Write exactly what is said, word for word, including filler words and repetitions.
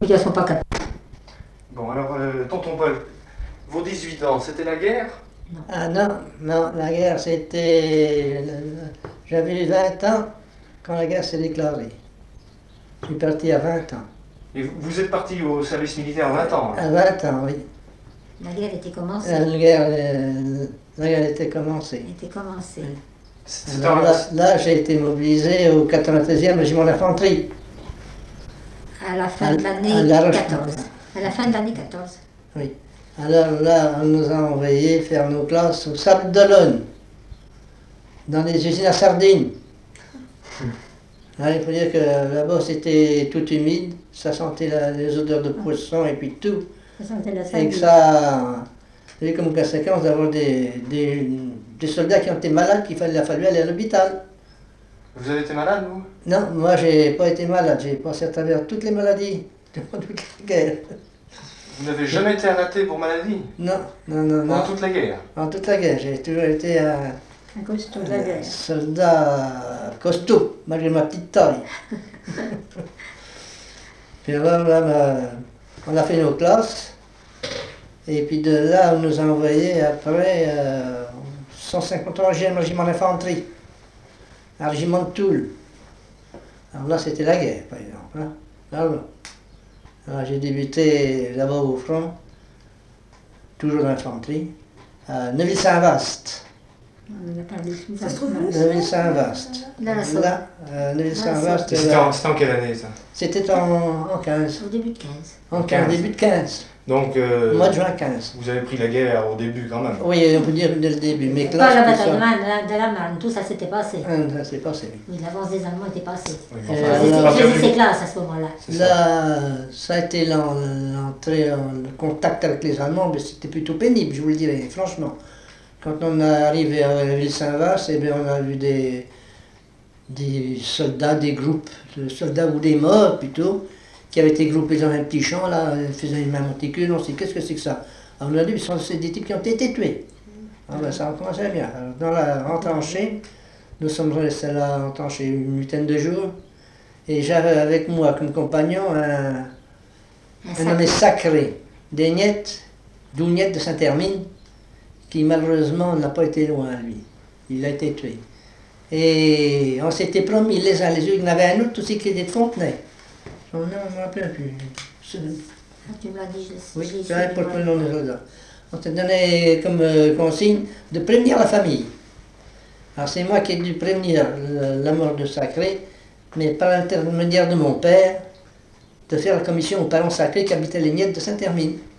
Ils ne sont pas capables. Bon, alors, euh, tonton Paul, vos dix-huit ans, c'était la guerre? Non. Ah non, non, la guerre c'était... J'avais vingt ans quand la guerre s'est déclarée. Je suis parti à vingt ans. Et vous êtes parti au service militaire à vingt ans? Hein? À vingt ans, oui. La guerre était commencée. La guerre, euh, la guerre était commencée. Elle était commencée. Oui. Alors, là, là j'ai été mobilisé au quatre-vingt-treizième régiment d'infanterie. À la fin de l'année quatorze. À la fin de l'année quatorze. Oui. Alors là, on nous a envoyés faire nos classes au Sable d'Olonne, dans les usines à sardines. Là, il faut dire que là-bas c'était tout humide, ça sentait la, les odeurs de poisson et puis tout. Ça sentait la et sardine. que ça, il y a comme conséquence d'avoir des, des, des soldats qui ont été malades, qu'il fallait, il a fallu aller à l'hôpital. Vous avez été malade, vous? Non, moi j'ai pas été malade, j'ai passé à travers toutes les maladies, toute la guerre. Vous n'avez jamais été arrêté pour maladie? Non, non, non, non. En toute la guerre? En toute la guerre, j'ai toujours été un, Un costaud de la guerre. un soldat costaud, malgré ma petite taille. Puis là, là, là, on a fait nos classes, et puis de là, on nous a envoyés après euh, cent cinquante-troisième régiment d'infanterie, un régiment de Toul. Alors là, c'était la guerre, par exemple. Hein. Là, là. Alors, j'ai débuté là-bas au front, toujours dans l'infanterie, à Neuville-Saint-Vaast. Ça se trouve où? Neuville-Saint-Vaast. Dans la Somme. Là, euh, Neuville-Saint-Vaast. C'était en, c'était en quelle année, ça? C'était en, en quinze. Au début de quinze. En quinze, début de quinze. Donc, euh, Au mois de juin quinze. vous avez pris la guerre au début, quand même? Oui, on peut dire dès le début. Mais Pas la bataille de, ça... Marne, de la Marne, tout ça s'était passé. Ah, ça s'est passé, oui. Oui, l'avance des Allemands était passée. Oui, Euh, J'étais alors, j'étais ses classes à ce moment-là. Là, ça a été l'en- l'entrée en contact avec les Allemands, mais c'était plutôt pénible, je vous le dirais, franchement. Quand on est arrivé à la ville Saint-Vaast, eh bien, on a vu des, des soldats, des groupes de soldats ou des morts plutôt, qui avaient été groupés dans un petit champ, là, ils faisaient une même monticule, on s'est dit, qu'est-ce que c'est que ça? Alors on a dit, c'est des types qui ont été tués. Ah ben, ça commençait bien. Alors, dans la retranchée, nous sommes restés là entranchés une huitaine de jours, et j'avais avec moi comme compagnon un, un nommé Sacré, des Niettes, d'Ougnettes de Saint-Hermine, qui malheureusement n'a pas été loin, lui. Il a été tué. Et on s'était promis les uns les autres, il y en avait un autre aussi qui était de Fontenay. Son nom, je ne me rappelle plus. Ah, tu me l'as dit, je sais. Oui, j'ai- c'est pour le nom des soldats. On s'est donné comme euh, consigne de prévenir la famille. Alors c'est moi qui ai dû prévenir la, la mort de Sacré, mais par l'intermédiaire de mon père, de faire la commission aux parents sacrés qui habitaient les Niettes de Saint-Hermine.